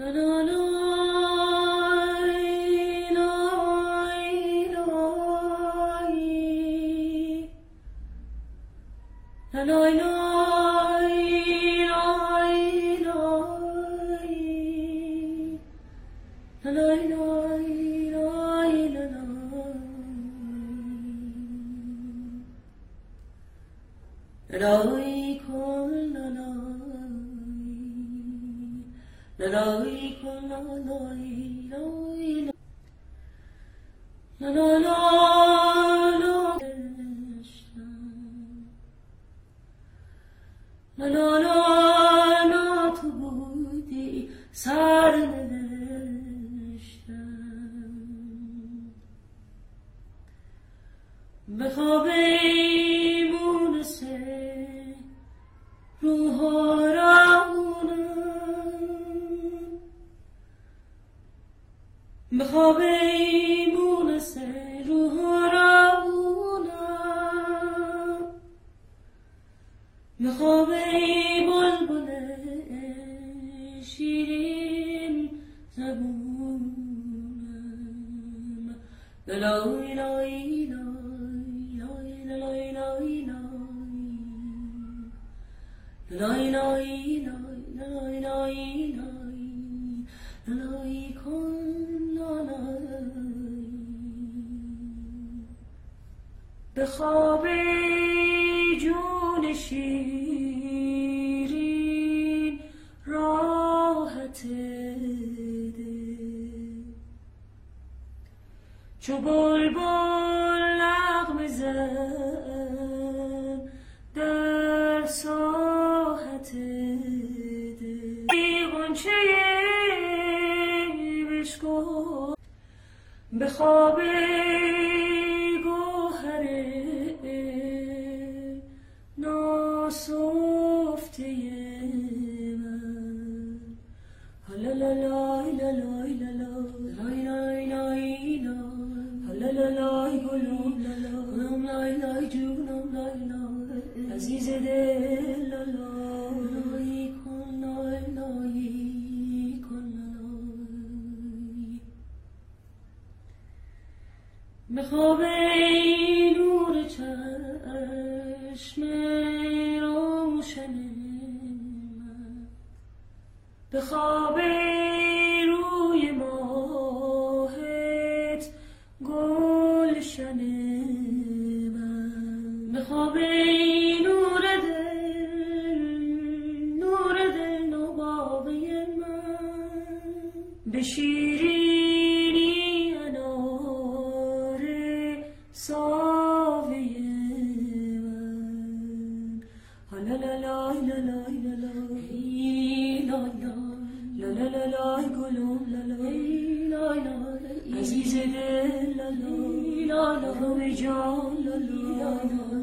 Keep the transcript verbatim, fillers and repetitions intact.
به خواب جون شیرین راحت ده، چو بلبل نغمه زن در ساحت ده، غنچه بشکن به خواب ناسفته من. لا لا لا لا لا لا لا لا لا لا لا گلم لا لا لا جونم لا لا عزیز دل لا لا کن لا لا کن لا به خواب نور چشم روشن من، به خواب روی ماهت گلشن من، به خواب نور دل نور دل نوباوی من، به شیرینی انار صافی من. لا لا لا لا لا لا لا لا لا لا گلم لا لا عزیز دل لا لا لا جان لا لا